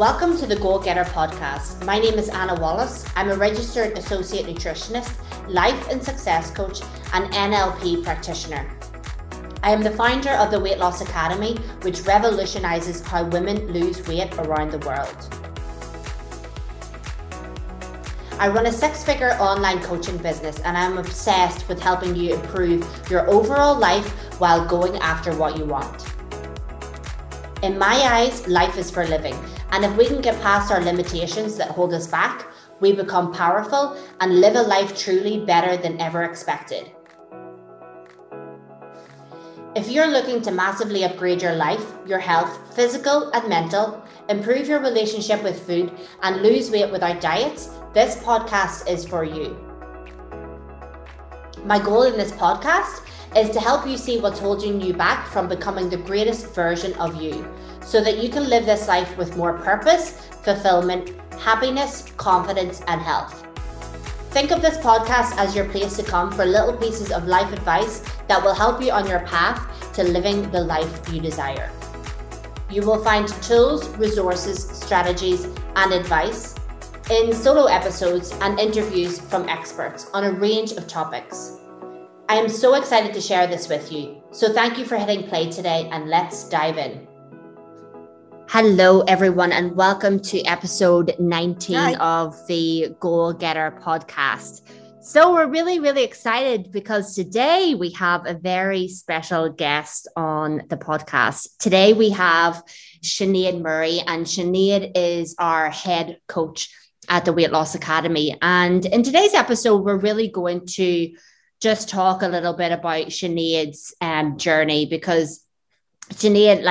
Welcome to the Goal Getter podcast. My name is Anna Wallace. I'm a registered associate nutritionist, life and success coach, and NLP practitioner. I am the founder of the Weight Loss Academy, which revolutionizes how women lose weight around the world. I run a six-figure online coaching business, and I'm obsessed with helping you improve your overall life while going after what you want. In my eyes, life is for living. And if we can get past our limitations that hold us back, we become powerful and live a life truly better than ever expected. If you're looking to massively upgrade your life, your health, physical and mental, improve your relationship with food, and lose weight without diets, this podcast is for you. My goal in this podcast is to help you see what's holding you back from becoming the greatest version of you, so that you can live this life with more purpose, fulfillment, happiness, confidence, and health. Think of this podcast as your place to come for little pieces of life advice that will help you on your path to living the life you desire. You will find tools, resources, strategies, and advice in solo episodes and interviews from experts on a range of topics. I am so excited to share this with you. So thank you for hitting play today, and let's dive in. Hello, everyone, and welcome to episode 19 of the Goal Getter podcast. So we're really excited because today we have a very special guest on the podcast. Today we have Sinead Murray, and Sinead is our head coach at the Weight Loss Academy. And in today's episode, we're really going to just talk a little bit about Sinead's journey, because Sinead,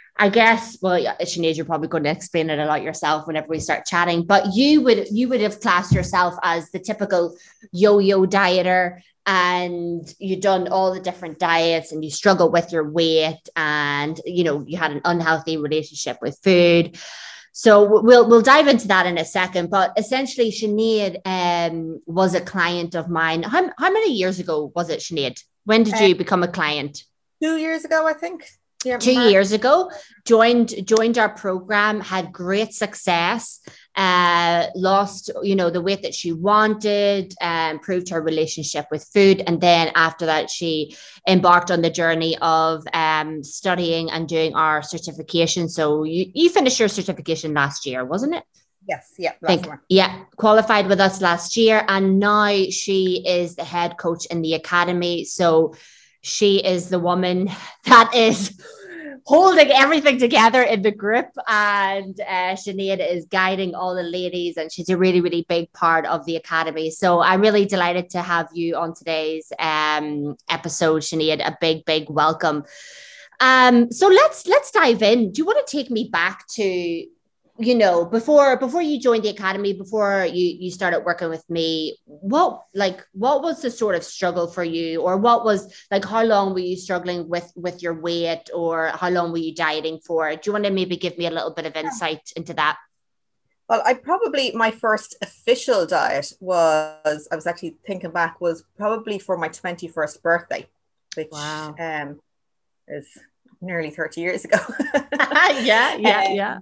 Sinead, you're probably going to explain it a lot yourself whenever we start chatting, but you would have classed yourself as the typical yo-yo dieter, and you've done all the different diets and you struggle with your weight, and you had an unhealthy relationship with food. So we'll dive into that in a second. But essentially, Sinead was a client of mine. How many years ago was it, Sinead? When did you become a client? 2 years ago, I think. Yeah, 2 years ago, joined our program, had great success, lost, the weight that she wanted, improved her relationship with food. And then after that, she embarked on the journey of studying and doing our certification. So you finished your certification last year, wasn't it? Yes. Yeah. Last summer. Yeah. Qualified with us last year. And now she is the head coach in the academy. So she is the woman that is holding everything together in the group, and Sinead is guiding all the ladies, and she's a really big part of the academy. So I'm really delighted to have you on today's episode, Sinead. A big welcome. So let's dive in. Do you want to take me back to before you joined the academy, before you started working with me, what was the sort of struggle for you, or what was how long were you struggling with your weight, or how long were you dieting for? Do you want to maybe give me a little bit of insight into that? Well, my first official diet was actually thinking back, was probably for my 21st birthday, which is nearly 30 years ago. Yeah.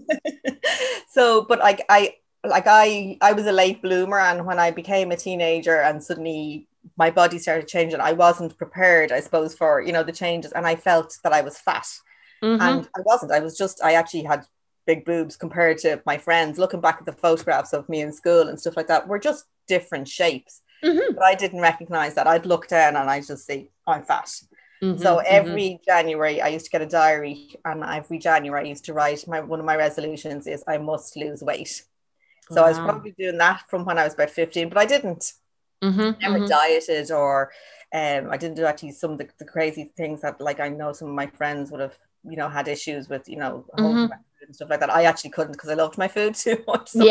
So, but I was a late bloomer, and when I became a teenager and suddenly my body started changing, I wasn't prepared, I suppose, for the changes, and I felt that I was fat. And I wasn't. I actually had big boobs compared to my friends. Looking back at the photographs of me in school and stuff like that, we're just different shapes. But I didn't recognize that. I'd look down and I just see, I'm fat. So every January I used to get a diary, and every January I used to write, one of my resolutions is I must lose weight. So I was probably doing that from when I was about 15, but I didn't never dieted, or I didn't do actually some of the crazy things that, I know some of my friends would have had issues with, holding my food and stuff like that. I actually couldn't, because I loved my food too much. So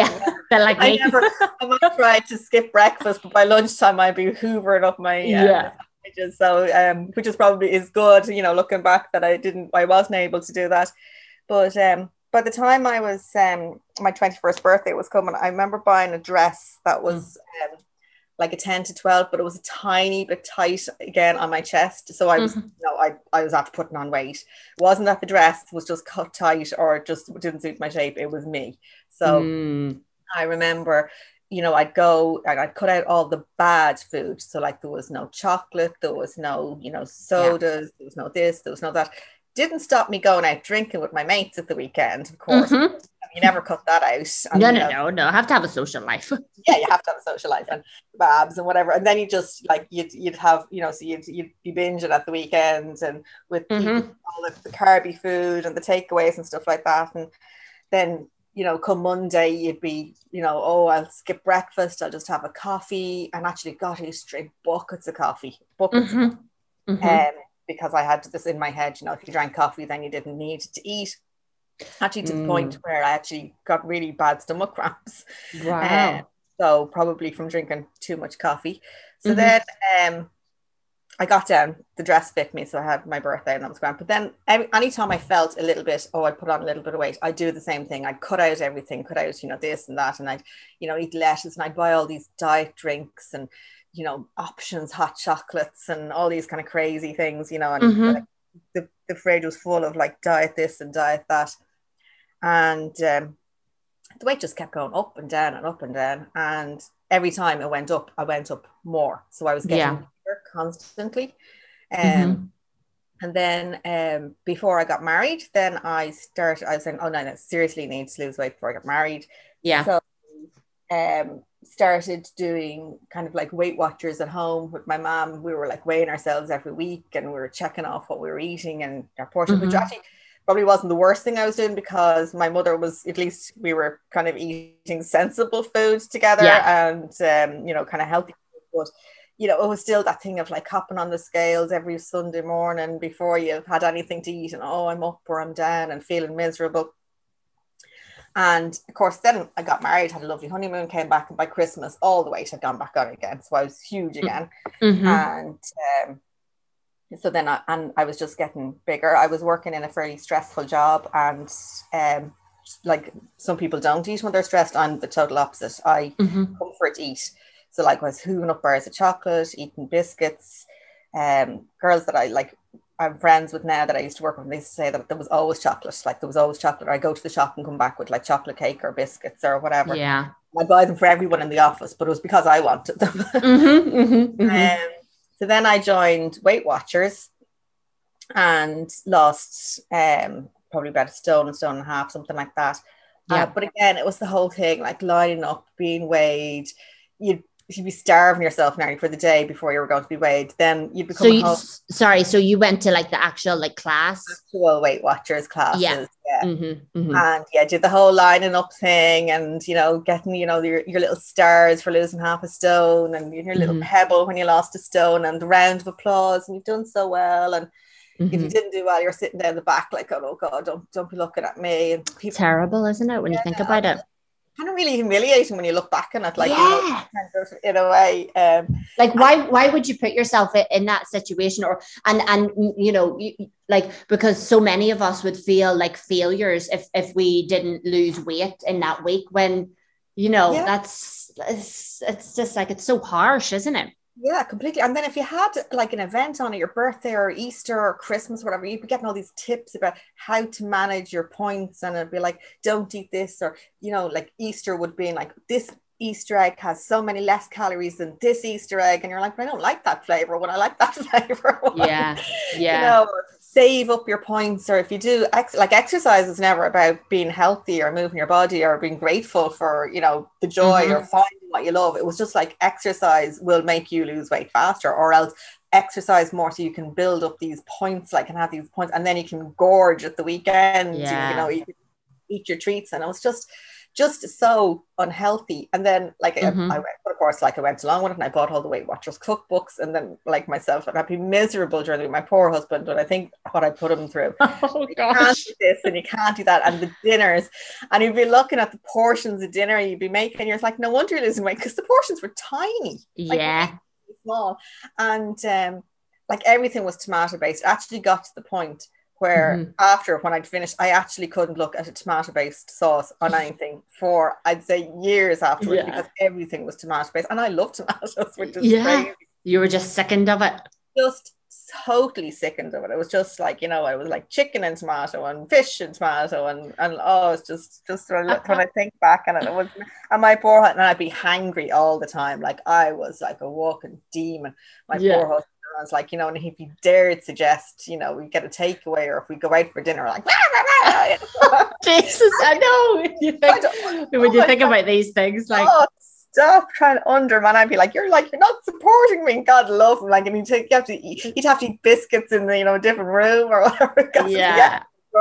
I might try to skip breakfast, but by lunchtime I'd be hoovering up my so which is probably good, looking back, that I wasn't able to do that. But by the time I was my 21st birthday was coming, I remember buying a dress that was like a 10 to 12, but it was a tiny bit tight again on my chest. So I was, I was after putting on weight. It wasn't that the dress was just cut tight or just didn't suit my shape. It was me. So I remember, I'd go and I'd cut out all the bad food. So like there was no chocolate, there was no, sodas, there was no this, there was no that. Didn't stop me going out drinking with my mates at the weekend, of course. You never cut that out. And, no. Have to have a social life. Yeah, you have to have a social life and babs and whatever. And then you just like you'd have, so you'd be binging at the weekends and with all the carby food and the takeaways and stuff like that. And then, come Monday, you'd be, I'll skip breakfast, I'll just have a coffee. And actually, God, I used to drink buckets of coffee. Because I had this in my head, if you drank coffee, then you didn't need to eat. Actually, to the point where I actually got really bad stomach cramps. Wow. So probably from drinking too much coffee. So then I got down, the dress fit me. So I had my birthday and that was grand. But then anytime I felt a little bit, I'd put on a little bit of weight, I'd do the same thing. I'd cut out everything, this and that. And I'd, eat lettuce and I'd buy all these diet drinks and, options, hot chocolates and all these kind of crazy things, and like, the fridge was full of like diet this and diet that. And the weight just kept going up and down and up and down. And every time it went up, I went up more. So I was getting bigger constantly. And then before I got married, then I was saying, oh no, I seriously need to lose weight before I got married. Yeah. So started doing kind of like Weight Watchers at home with my mom. We were like weighing ourselves every week and we were checking off what we were eating and our portion, which actually probably wasn't the worst thing I was doing because my mother was, at least we were kind of eating sensible foods together and, kind of healthy. But, it was still that thing of like hopping on the scales every Sunday morning before you've had anything to eat and, I'm up or I'm down and feeling miserable. And of course, then I got married, had a lovely honeymoon, came back, and by Christmas, all the weight had gone back on again. So I was huge again. And so then I was just getting bigger. I was working in a fairly stressful job and like some people don't eat when they're stressed. I'm the total opposite. I comfort eat. So like I was hooving up bars of chocolate, eating biscuits. Girls that I'm friends with now that I used to work with, they used to say that there was always chocolate. Like there was always chocolate. I go to the shop and come back with like chocolate cake or biscuits or whatever. Yeah. I buy them for everyone in the office, but it was because I wanted them. So then I joined Weight Watchers and lost probably about a stone and a half, something like that. But again, it was the whole thing, like lining up, being weighed. You'd be starving yourself nearly for the day before you were going to be weighed. Then you'd become so you went to like the actual like class? Actual Weight Watchers classes. Yeah. And did the whole lining up thing and, getting, your little stars for losing half a stone and your little pebble when you lost a stone and the round of applause and you've done so well. And if you didn't do well, you're sitting down the back like, oh God, don't be looking at me. And people, terrible, isn't it, when you think about it? Kind of really humiliating when you look back on it, like kind of in a way. Like why would you put yourself in that situation, or and like, because so many of us would feel like failures if we didn't lose weight in that week, when that's it's just like, it's so harsh, isn't it? Yeah, completely. And then if you had like an event on your birthday or Easter or Christmas, whatever, you'd be getting all these tips about how to manage your points. And it'd be like, don't eat this, or, like Easter would be like, this Easter egg has so many less calories than this Easter egg. And you're like, I don't like that flavor when I like that flavor. Yeah. Save up your points. Or if you do, exercise is never about being healthy or moving your body or being grateful for, the joy or finding what you love. It was just like, exercise will make you lose weight faster, or else exercise more so you can build up these points, like, and have these points, and then you can gorge at the weekend. You can eat your treats. And it was just so unhealthy. And then I went, but of course, I went along with it and I bought all the Weight Watchers cookbooks, and then myself, I'd be miserable during the week. My poor husband, but I think what I put him through. Oh you can't do this and you can't do that, and the dinners, and you'd be looking at the portions of dinner you'd be making, and you're like, no wonder you're losing weight, because the portions were tiny. Really small. And everything was tomato based. It actually got to the point where after, when I'd finished, I actually couldn't look at a tomato-based sauce on anything for, I'd say, years afterwards, because everything was tomato-based. And I love tomatoes, which is crazy. You were just sickened of it. Just totally sickened of it. It was just like, you know, I was like chicken and tomato and fish and tomato and oh, it's just when I think back on it, it was, and my poor husband, and I'd be hangry all the time. Like I was like a walking demon. My poor husband, I was like, you know, and if he dared suggest, you know, we get a takeaway or if we go out for dinner, like Jesus, I know. When you think about these things, like, stop trying to undermine. I'd be like, you're not supporting me. God love him. Like, and you'd have to eat biscuits in the, you know, different room or whatever. Yeah.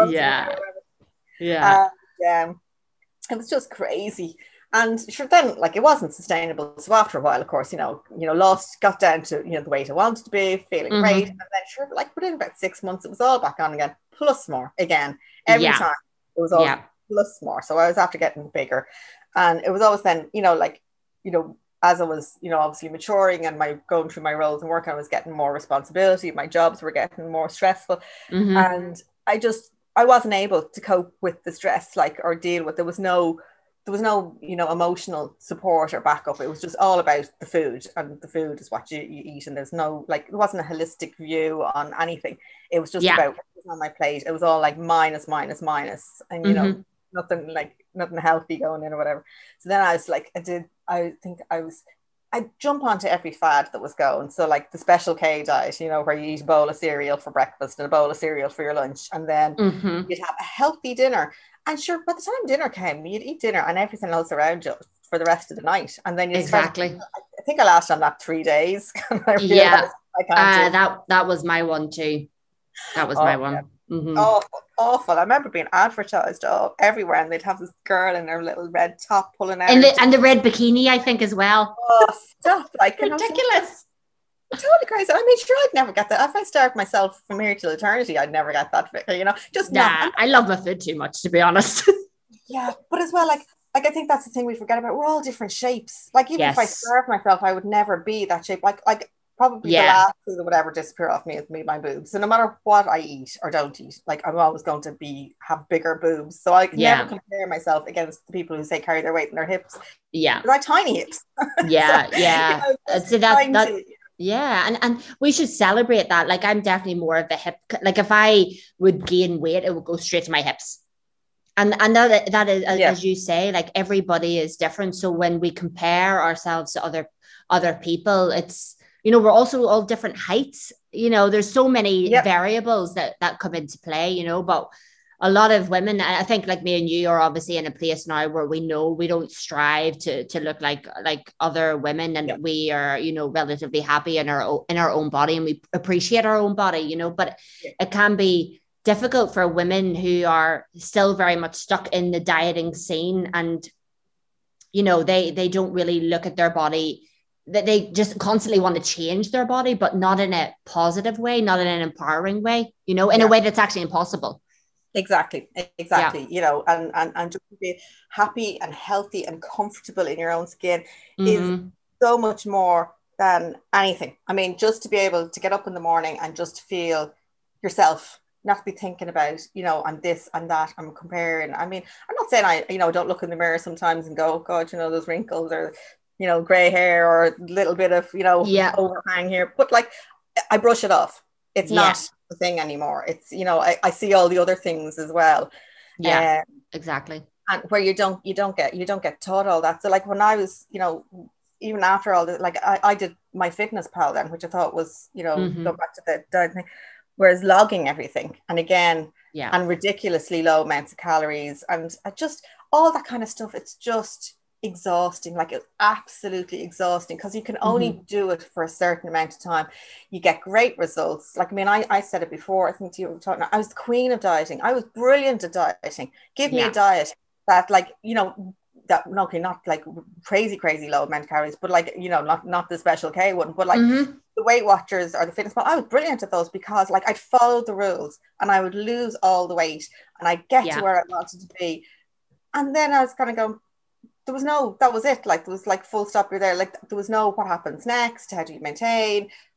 It was just crazy. And sure, then like it wasn't sustainable. So after a while, of course, you know, got down to, you know, the weight I wanted to be, feeling great. And then sure, like within about 6 months, it was all back on again, plus more again. Every time it was all plus more. So I was after getting bigger. And it was always then, you know, like, you know, as I was, you know, obviously maturing and going through my roles and work, I was getting more responsibility. My jobs were getting more stressful. And I wasn't able to cope with the stress, like, or deal with, there was no, you know, emotional support or backup. It was just all about the food, and the food is what you eat. And there's no, like, there wasn't a holistic view on anything. It was just about what was on my plate. It was all like minus. And, you know, nothing healthy going in or whatever. So then I was like, I jump onto every fad that was going. So like the Special K diet, you know, where you eat a bowl of cereal for breakfast and a bowl of cereal for your lunch, and then you'd have a healthy dinner. And sure, by the time dinner came, you'd eat dinner and everything else around you for the rest of the night. And then I think I lasted on that 3 days. I that was my one too. That was my one. Awful. I remember being advertised everywhere, and they'd have this girl in her little red top pulling out, and the red bikini, I think, as well. Oh, stuff like ridiculous. Totally crazy. I mean, sure, I'd never get that. If I starved myself from here till eternity, I'd never get that. You know, I love my food too much, to be honest. Yeah, but as well, like I think that's the thing we forget about. We're all different shapes. Like even if I starved myself, I would never be that shape. Like. Probably the last thing that would ever disappear off me is my boobs. So no matter what I eat or don't eat, like I'm always going to have bigger boobs. So I can never compare myself against the people who say carry their weight in their hips. Yeah, they're tiny hips. Yeah, so and we should celebrate that. Like I'm definitely more of the hip. Like if I would gain weight, it would go straight to my hips. And that is, as you say, like everybody is different. So when we compare ourselves to other people, it's, you know, we're also all different heights. You know, there's so many variables that come into play, you know, but a lot of women, I think like me and you are obviously in a place now where we know we don't strive to look like other women, and we are, you know, relatively happy in our own body, and we appreciate our own body, you know, but it can be difficult for women who are still very much stuck in the dieting scene, and, you know, they don't really look at their body, that they just constantly want to change their body, but not in a positive way, not in an empowering way, you know, in a way that's actually impossible. Exactly. You know, and just to be happy and healthy and comfortable in your own skin is so much more than anything. I mean, just to be able to get up in the morning and just feel yourself, not be thinking about, you know, I'm this and that, I'm comparing. I mean, I'm not saying I, you know, don't look in the mirror sometimes and go, oh God, you know, those wrinkles, or, you know, gray hair, or a little bit of, you know, overhang here, but like I brush it off. It's not the thing anymore. It's, you know, I see all the other things as well. Yeah, exactly. And where you don't get taught all that. So like when I was, you know, even after all the, like I did my Fitness Pal then, which I thought was, you know, go back to the diet thing, whereas logging everything, and again, and ridiculously low amounts of calories, and just all that kind of stuff, it's just exhausting. Like it's absolutely exhausting, because you can only do it for a certain amount of time. You get great results. Like, I mean, I said it before, I think you were talking, I was the queen of dieting. I was brilliant at dieting. Give me a diet that, like, you know, that, okay, not like crazy low amount of calories, but like, you know, not the Special K one, but like the Weight Watchers or the Fitness Pal. I was brilliant at those, because like I'd follow the rules and I would lose all the weight and I'd get to where I wanted to be. And then I was kind of going, that was it. Like there was like full stop, you're there. Like there was no what happens next, how do you maintain?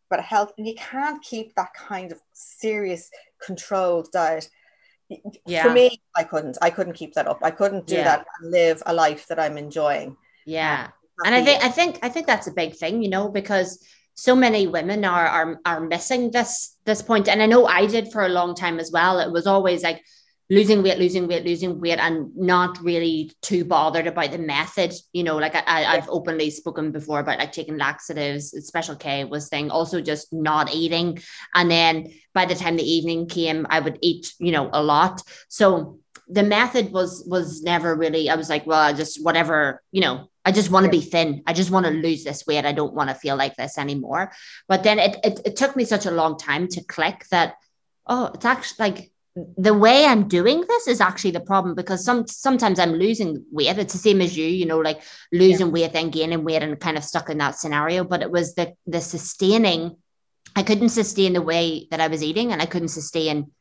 about health, and you can't keep that kind of serious controlled diet. For me, I couldn't keep that up. I couldn't do that and live a life that I'm enjoying. Yeah. And I think that's a big thing, you know, because so many women are missing this point. And I know I did for a long time as well. It was always like losing weight, and not really too bothered about the method. You know, like I've openly spoken before about like taking laxatives. Special K was thing. Also just not eating. And then by the time the evening came, I would eat, you know, a lot. So the method was never really, I was like, well, I just, whatever, you know, I just want to be thin. I just want to lose this weight. I don't want to feel like this anymore. But then it took me such a long time to click that, oh, it's actually like the way I'm doing this is actually the problem, because sometimes I'm losing weight. It's the same as you know, like losing weight, then gaining weight, and kind of stuck in that scenario. But it was the sustaining. I couldn't sustain the way that I was eating, and I couldn't sustain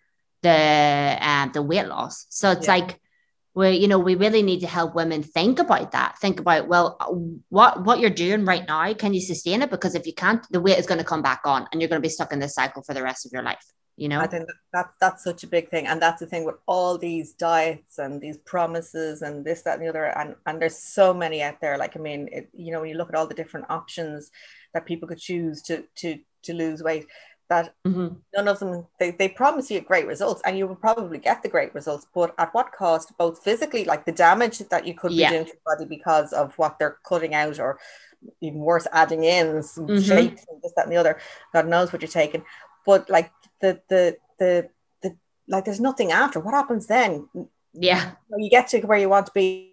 the weight loss. So it's like, we really need to help women think about that. Think about, well, what you're doing right now, can you sustain it? Because if you can't, the weight is going to come back on, and you're going to be stuck in this cycle for the rest of your life. You know, I think that's such a big thing, and that's the thing with all these diets and these promises and this, that, and the other, and there's so many out there. Like, I mean, you know, when you look at all the different options that people could choose to lose weight, that none of them, they promise you great results, and you will probably get the great results, but at what cost? Both physically, like the damage that you could be doing to your body because of what they're cutting out, or even worse, adding in some shakes and this, that, and the other. God knows what you're taking. But like the like, there's nothing after. What happens then? Yeah, you get to where you want to be,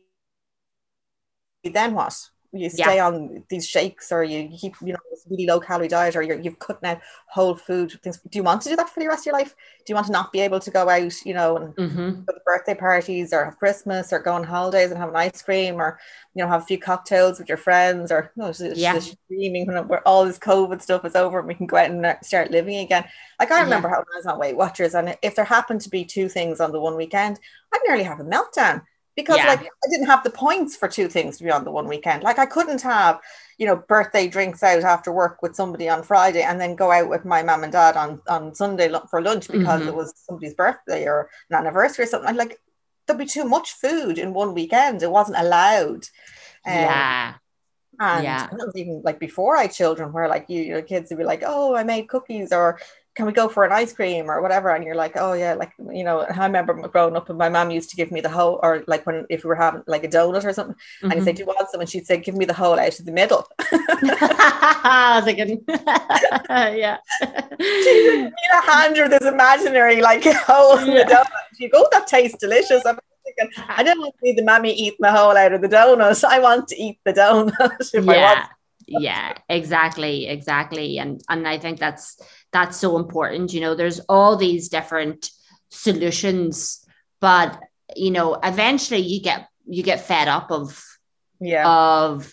then what? You stay on these shakes, or you keep, you know, this really low calorie diet, or you've cut out whole food things. Do you want to do that for the rest of your life? Do you want to not be able to go out, you know, and go to birthday parties, or have Christmas, or go on holidays and have an ice cream, or, you know, have a few cocktails with your friends, or just dreaming when all this COVID stuff is over and we can go out and start living again? Like, I remember how I was on Weight Watchers, and if there happened to be two things on the one weekend, I'd nearly have a meltdown. Because like, I didn't have the points for two things to be on the one weekend. Like, I couldn't have, you know, birthday drinks out after work with somebody on Friday and then go out with my mum and dad on Sunday for lunch because it was somebody's birthday or an anniversary or something. Like, there'd be too much food in one weekend. It wasn't allowed. And that was even like before I had children, where like you know, kids would be like, oh, I made cookies, or can we go for an ice cream or whatever? And you're like, oh yeah, like, you know, I remember growing up and my mom used to give me the whole, or like if we were having like a donut or something, and you say, do you want some? And she'd say, give me the whole out of the middle. I was thinking, yeah. She would hand her this imaginary like hole in the donut. You go, that tastes delicious. I'm thinking, I don't want to see the mammy eat the whole out of the donut. I want to eat the donut if I want. Yeah, exactly. And I think that's so important. You know, there's all these different solutions, but you know, eventually you get fed up of not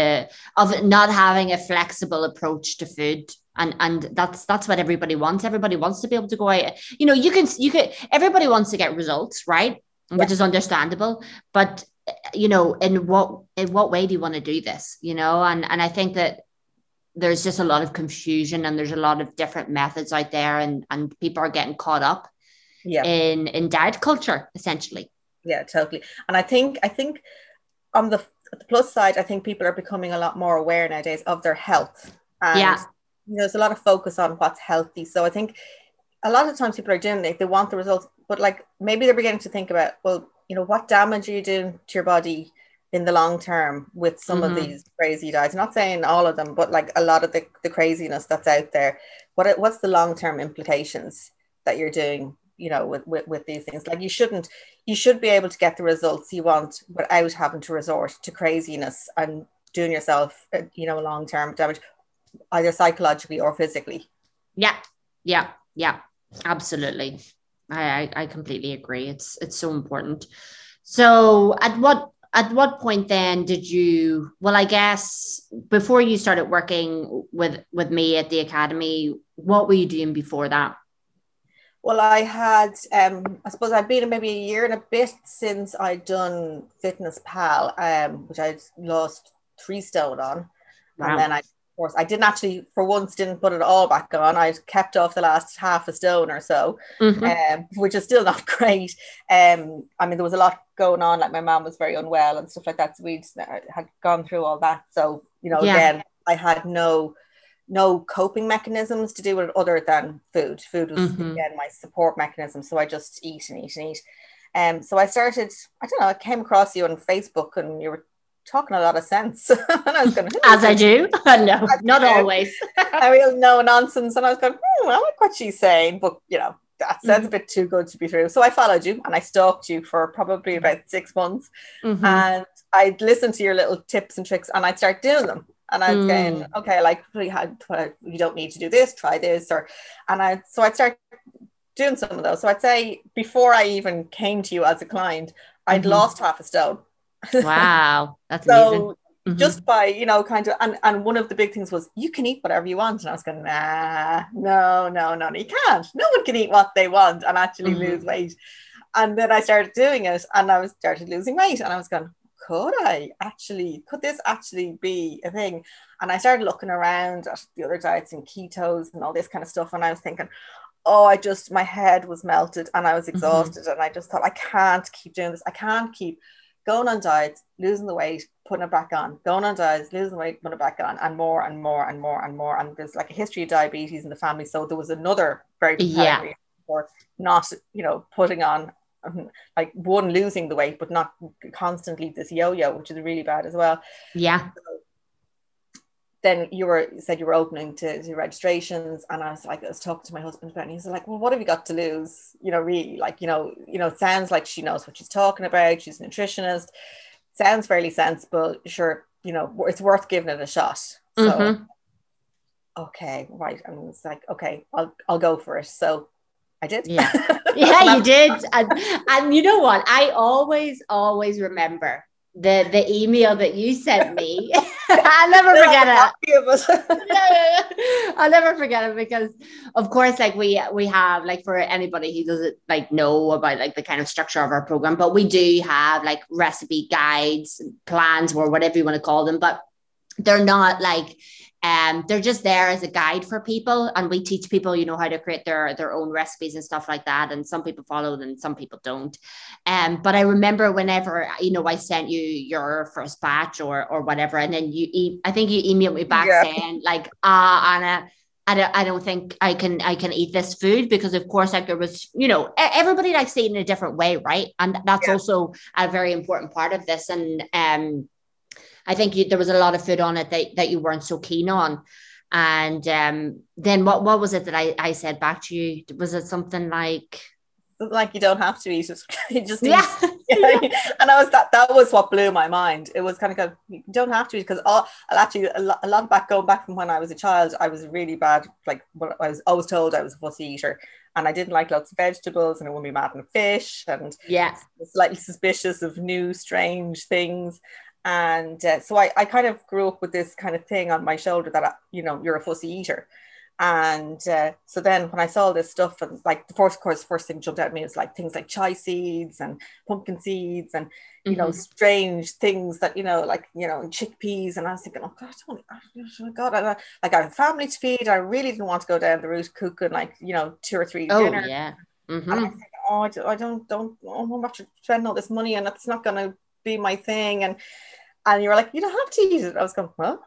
having a flexible approach to food. And that's what everybody wants. Everybody wants to be able to go out. You know, you can everybody wants to get results, right? Which is understandable, but you know, in what way do you want to do this? You know, and I think that there's just a lot of confusion, and there's a lot of different methods out there, and people are getting caught up in diet culture, essentially. Yeah, totally. And I think on the plus side, I think people are becoming a lot more aware nowadays of their health. And you know, there's a lot of focus on what's healthy. So I think a lot of times people are doing it, they want the results, but like maybe they're beginning to think about, well, you know, what damage are you doing to your body in the long term with some of these crazy diets? I'm not saying all of them, but like a lot of the craziness that's out there. What's the long-term implications that you're doing, you know, with these things? Like, you should be able to get the results you want without having to resort to craziness and doing yourself, you know, long-term damage, either psychologically or physically. Yeah, absolutely. I completely agree. It's so important. So at what point then did you, well, I guess before you started working with me at the academy, what were you doing before that? Well, I had, I suppose I'd been maybe a year and a bit since I'd done Fitness Pal, which I'd lost 3 stone on. Wow. And then I course. I didn't actually, for once, didn't put it all back on. I kept off the last half a stone or so, which is still not great. I mean, there was a lot going on. Like my mom was very unwell and stuff like that. So we had gone through all that. So, you know, again, I had no coping mechanisms to do with it other than food. Food was, again, my support mechanism. So I just eat and eat and eat. So I started, I don't know, I came across you on Facebook and you were talking a lot of sense. And I was going, as I do. No, not always. I real no nonsense. And I was going, I like what she's saying, but you know, that sounds a bit too good to be true. So I followed you and I stalked you for probably about 6 months. And I'd listen to your little tips and tricks and I'd start doing them. And I was saying, okay, like you don't need to do this, try this, I'd start doing some of those. So I'd say before I even came to you as a client, I'd lost half a stone. Wow, that's amazing. Just by, you know, kind of, and one of the big things was you can eat whatever you want. And I was going, nah, no, you can't. No one can eat what they want and actually lose weight. And then I started doing it and I started losing weight and I was going, could this actually be a thing? And I started looking around at the other diets and ketos and all this kind of stuff. And I was thinking, my head was melted and I was exhausted. And I just thought, I can't keep doing this. I can't keep going on diets, losing the weight, putting it back on, going on diets, losing the weight, putting it back on, and more and more and more and more. And there's like a history of diabetes in the family. So there was another very compelling reason for not, you know, putting on, like, one, losing the weight, but not constantly this yo-yo, which is really bad as well. Yeah. So then you said you were opening to registrations, and I was talking to my husband about it, and he's like, well, what have you got to lose? You know, really, like, it sounds like she knows what she's talking about. She's a nutritionist. Sounds fairly sensible. Sure, you know, it's worth giving it a shot. So, okay, right. And it's like, okay, I'll go for it. So I did. Yeah. Yeah, you did. And you know what? I always remember the email that you sent me. I'll never forget it. I'll never forget it because, of course, like we have, like, for anybody who doesn't like know about like the kind of structure of our program, but we do have like recipe guides, plans, or whatever you want to call them, but they're not like they're just there as a guide for people, and we teach people, you know, how to create their own recipes and stuff like that, and some people follow them and some people don't. But I remember whenever, you know, I sent you your first batch or whatever, and then I think you emailed me back saying like, Anna, I don't think I can eat this food, because of course, like, there was, you know, everybody likes to eat in a different way, right? And that's also a very important part of this. And I think there was a lot of food on it that you weren't so keen on. And then what was it that I said back to you? Was it something like you don't have to eat it? You just eat. Yeah. And that was what blew my mind. It was kind of you don't have to eat, because a lot going back from when I was a child, I was really bad. Like, I was always told I was a fussy eater, and I didn't like lots of vegetables, and I wouldn't be mad on fish, and slightly suspicious of new strange things. And so I kind of grew up with this kind of thing on my shoulder that, you know, you're a fussy eater. And so then when I saw this stuff, and like the first thing jumped out at me was like things like chia seeds and pumpkin seeds and, you know, strange things that, you know, like, you know, chickpeas. And I was thinking, oh God, I have a family to feed. I really didn't want to go down the route cooking like, you know, 2 or 3 dinners. Yeah. And I think, I don't I'm about to spend all this money and it's not going to be my thing. And you were like, you don't have to eat it. I was going, well,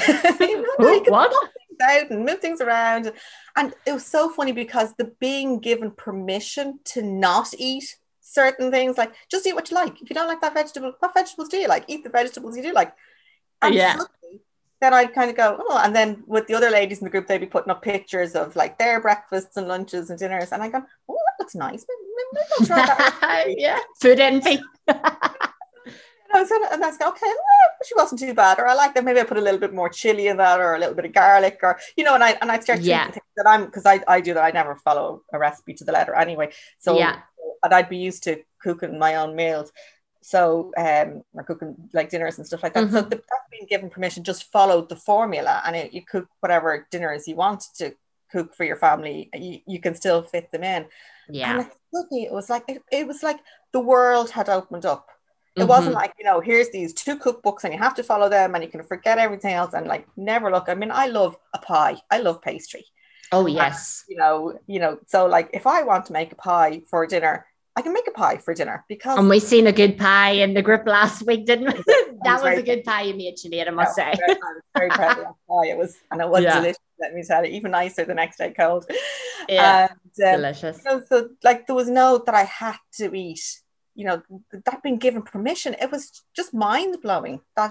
what? Out and move things around. And it was so funny because the being given permission to not eat certain things, like, just eat what you like. If you don't like that vegetable, what vegetables do you like? Eat the vegetables you do like. And suddenly, then I'd kind of go, and then with the other ladies in the group, they'd be putting up pictures of like their breakfasts and lunches and dinners, and I go, oh, that looks nice. Maybe I'll try that. Yeah, food envy. And I was going, okay, she wasn't too bad. Or I like that. Maybe I put a little bit more chili in that, or a little bit of garlic, or, you know, and I start tweaking things that because I do that. I never follow a recipe to the letter anyway. So, and I'd be used to cooking my own meals. So, or cooking like dinners and stuff like that. So that's being given permission, just follow the formula, and you cook whatever dinners you want to cook for your family. You can still fit them in. Yeah. And it was like the world had opened up. It wasn't like, you know, here's these 2 cookbooks and you have to follow them and you can forget everything else and like never look. I mean, I love a pie. I love pastry. Oh, yes. So like if I want to make a pie for dinner, I can make a pie for dinner because. And we seen a good pie in the group last week, didn't we? That was a good pie you made, Sinead, I must say. I was very proud of that pie. It was delicious. Let me tell you, even nicer the next day cold. Yeah, delicious. So like there was no that I had to eat. You know, that being given permission, it was just mind blowing. That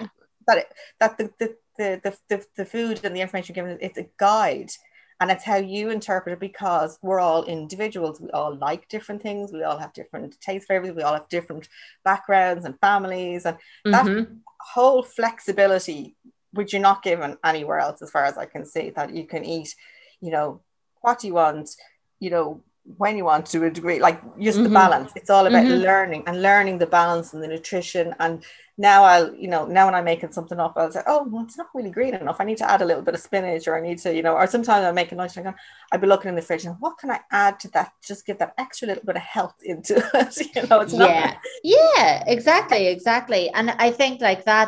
the food and the information given, it's a guide, and it's how you interpret it because we're all individuals. We all like different things. We all have different taste flavors. We all have different backgrounds and families, and that whole flexibility, which you're not given anywhere else, as far as I can see, that you can eat, you know, what you want, you know, when you want to a degree, like just the balance. It's all about learning the balance and the nutrition. And now now when I'm making something up, I'll say, oh, well, it's not really green enough. I need to add a little bit of spinach, or I need to, you know, or sometimes I'm making lunch and I'd be looking in the fridge and what can I add to that? Just give that extra little bit of health into it. You know, it's not. Yeah, exactly. And I think like that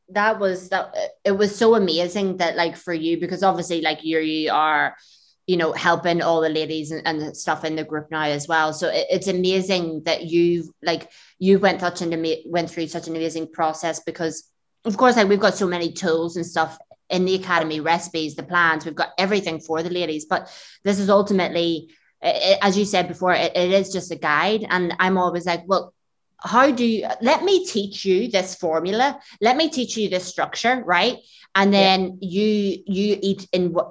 it was so amazing that like for you, because obviously like you are, you know, helping all the ladies and stuff in the group now as well. So it's amazing that you went through such an amazing process, because of course, like we've got so many tools and stuff in the academy, recipes, the plans, we've got everything for the ladies, but this is ultimately, as you said before, it is just a guide. And I'm always like, well, let me teach you this formula. Let me teach you this structure. Right. And then you eat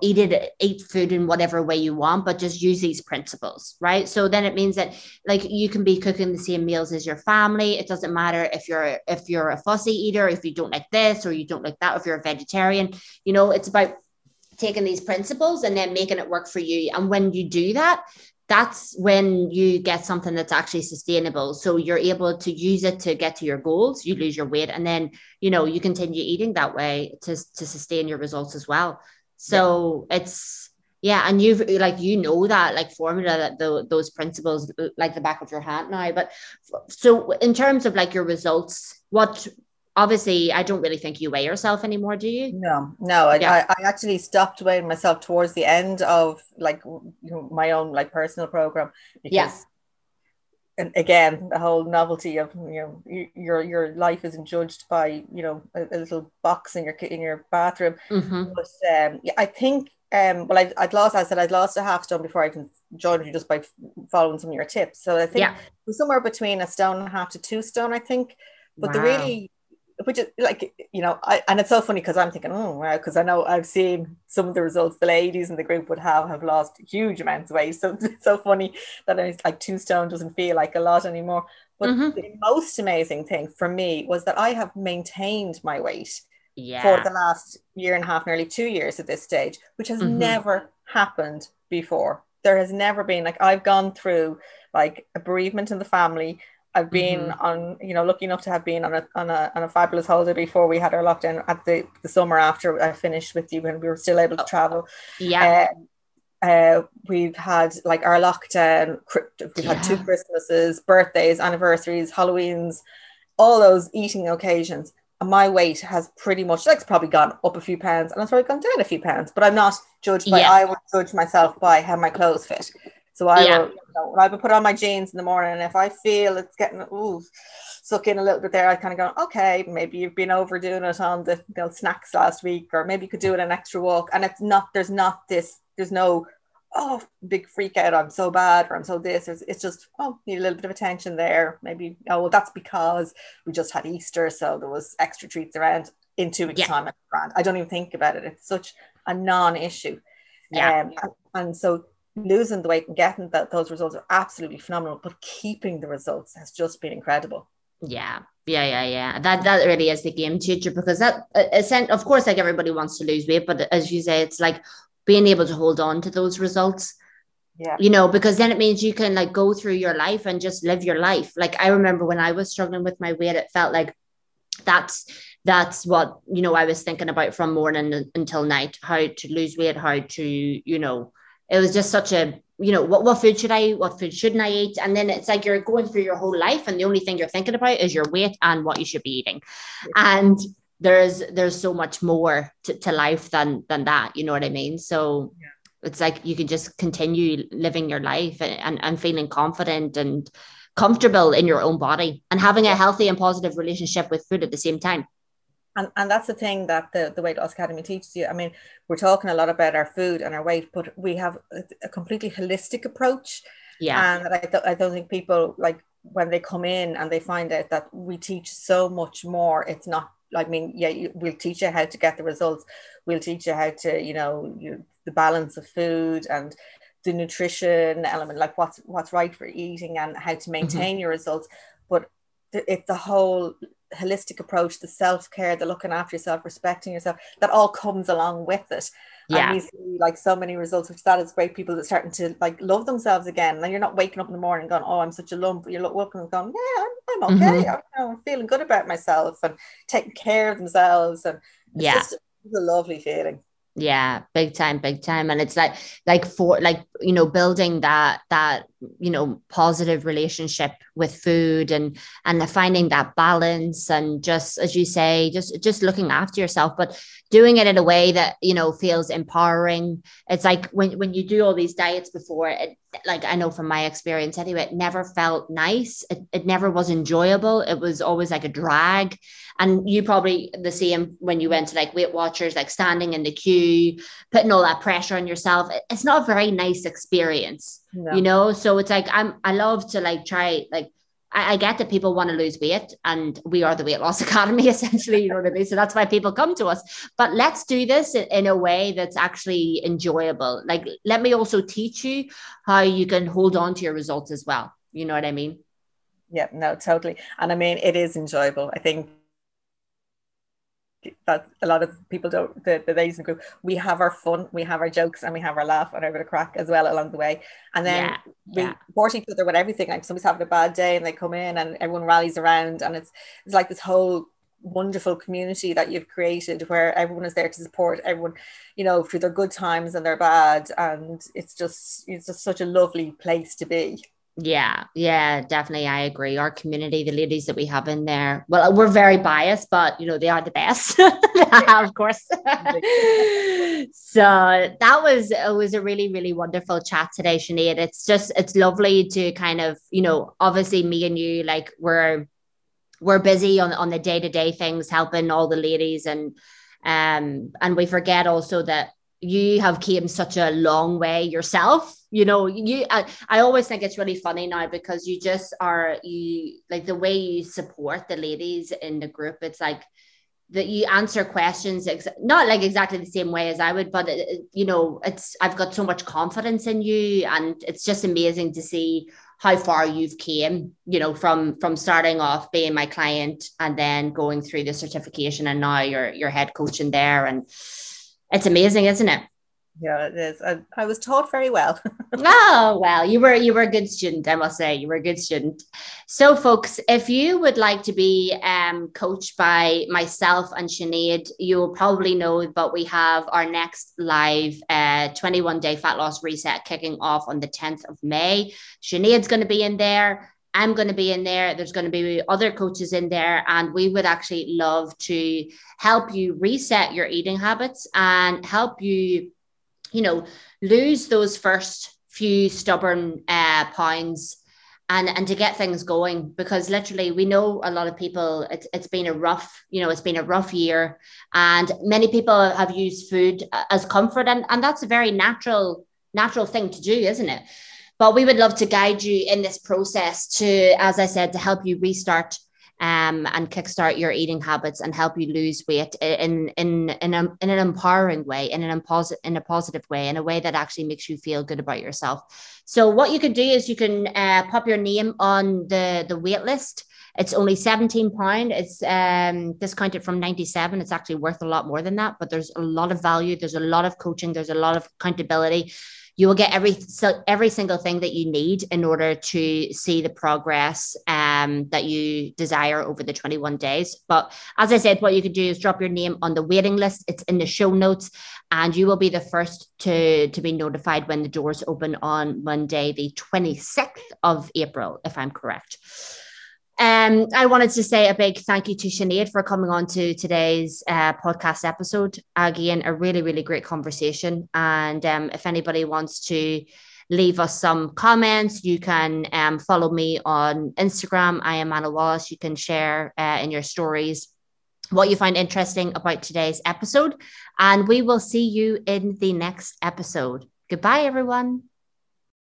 food in whatever way you want, but just use these principles. Right. So then it means that like you can be cooking the same meals as your family. It doesn't matter if you're a fussy eater, if you don't like this or you don't like that, if you're a vegetarian, you know, it's about taking these principles and then making it work for you. And when you do that, that's when you get something that's actually sustainable. So you're able to use it to get to your goals, you lose your weight, and then, you know, you continue eating that way to sustain your results as well. So it's, and you've like, you know, that like formula, that those principles like the back of your hand now. But so in terms of like your results, obviously, I don't really think you weigh yourself anymore, do you? No. I actually stopped weighing myself towards the end of like, you know, my own like personal program, because and again, the whole novelty of, you know, your life isn't judged by, you know, a little box in your bathroom. But I think I'd lost a half stone before I even joined you, just by following some of your tips. So I think it was somewhere between 1.5 stone to 2 stone, I think. But which is like, you know, and it's so funny because I'm thinking, oh wow, because I know I've seen some of the results the ladies in the group would have lost huge amounts of weight. So it's so funny that it's like 2 stone doesn't feel like a lot anymore. But the most amazing thing for me was that I have maintained my weight for the last 1.5 years, nearly 2 years at this stage, which has never happened before. There has never been, like, I've gone through like a bereavement in the family. I've been on, you know, lucky enough to have been on a fabulous holiday before we had our lockdown at the summer after I finished with you, when we were still able to travel. We've had like our lockdown, we've had 2 Christmases, birthdays, anniversaries, Halloweens, all those eating occasions. And my weight has pretty much, like, it's probably gone up a few pounds and it's probably gone down a few pounds, but I'm not judged by, I would judge myself by how my clothes fit. So I will, you know, when I would put on my jeans in the morning, and if I feel it's getting suck in a little bit there, I kind of go, okay, maybe you've been overdoing it on the, you know, snacks last week, or maybe you could do it an extra walk. And it's not, there's no, oh, big freak out, I'm so bad, or I'm so this. It's just, oh, need a little bit of attention there. Maybe, oh, well, that's because we just had Easter, so there was extra treats around. In 2 weeks' time, I don't even think about it. It's such a non-issue. And so losing the weight and getting those results are absolutely phenomenal, but keeping the results has just been incredible. That really is the game changer, because that of course, like, everybody wants to lose weight, but as you say, it's like being able to hold on to those results, you know, because then it means you can like go through your life and just live your life. Like, I remember when I was struggling with my weight, it felt like that's what, you know, I was thinking about from morning until night, how to lose weight, how to, you know, it was just such a, what food should I eat? What food shouldn't I eat? And then it's like you're going through your whole life and the only thing you're thinking about is your weight and what you should be eating. And there's so much more to life than that. You know what I mean? So it's like you can just continue living your life and feeling confident and comfortable in your own body and having a healthy and positive relationship with food at the same time. And that's the thing that the Weight Loss Academy teaches you. I mean, we're talking a lot about our food and our weight, but we have a completely holistic approach. Yeah. And I don't think people, like, when they come in and they find out that we teach so much more, it's not, I mean, we'll teach you how to get the results. We'll teach you how to, the balance of food and the nutrition element, like what's right for eating and how to maintain your results. But it's the whole holistic approach, the self-care, the looking after yourself, respecting yourself, that all comes along with it. And we see like so many results, which that is great. People that are starting to like love themselves again. And you're not waking up in the morning going, oh, I'm such a lump. You're looking and going, yeah, I'm okay. I'm feeling good about myself and taking care of themselves. And it's just a lovely feeling. Yeah, big time. And it's building that positive relationship with food and finding that balance, and just, as you say, just looking after yourself, but doing it in a way that, feels empowering. It's like when you do all these diets before, like I know from my experience anyway, it never felt nice. It never was enjoyable. It was always like a drag. And you probably the same when you went to like Weight Watchers, like standing in the queue, putting all that pressure on yourself. It's not a very nice experience, So it's like I love to like try, like I get that people want to lose weight and we are the Weight Loss Academy, essentially, you know what I mean? So that's why people come to us. But let's do this in a way that's actually enjoyable. Like, let me also teach you how you can hold on to your results as well. You know what I mean? Yeah, no, totally. And I mean, it is enjoyable. I think that a lot of people don't, the ladies in the group, we have our fun, we have our jokes, and we have our laugh and our bit of crack as well along the way. And then we support each other with everything. Like somebody's having a bad day and they come in and everyone rallies around, and it's like this whole wonderful community that you've created where everyone is there to support everyone, through their good times and their bad. And it's just such a lovely place to be. Yeah, definitely. I agree. Our community, the ladies that we have in there, well, we're very biased, but they are the best, of course. So it was a really, really wonderful chat today, Sinead. It's lovely to kind of, obviously me and you, like we're busy on the day-to-day things, helping all the ladies, and we forget also that you have came such a long way yourself. I always think it's really funny now because you like the way you support the ladies in the group. It's like that you answer questions, not like exactly the same way as I would, but I've got so much confidence in you, and it's just amazing to see how far you've came, from starting off being my client and then going through the certification, and now you're head coach in there, and it's amazing, isn't it? Yeah, it is. I was taught very well. Oh, well, you were a good student, I must say. You were a good student. So, folks, if you would like to be coached by myself and Sinead, you'll probably know, but we have our next live 21-day fat loss reset kicking off on the 10th of May. Sinead's going to be in there. I'm going to be in there. There's going to be other coaches in there, and we would actually love to help you reset your eating habits and help you, lose those first few stubborn pounds and to get things going, because literally we know a lot of people, it's been a rough year, and many people have used food as comfort, and that's a very natural thing to do, isn't it? But we would love to guide you in this process to, as I said, to help you restart and kickstart your eating habits and help you lose weight in an empowering way, in a positive way, in a way that actually makes you feel good about yourself. So what you can do is you can pop your name on the wait list. It's only £17. It's discounted from 97. It's actually worth a lot more than that, but there's a lot of value. There's a lot of coaching. There's a lot of accountability. You will get every single thing that you need in order to see the progress that you desire over the 21 days. But as I said, what you can do is drop your name on the waiting list. It's in the show notes, and you will be the first to be notified when the doors open on Monday, the 26th of April, if I'm correct. I wanted to say a big thank you to Sinead for coming on to today's podcast episode. Again, a really, really great conversation. And if anybody wants to leave us some comments, you can follow me on Instagram. I am Anna Wallace. You can share in your stories what you find interesting about today's episode. And we will see you in the next episode. Goodbye, everyone.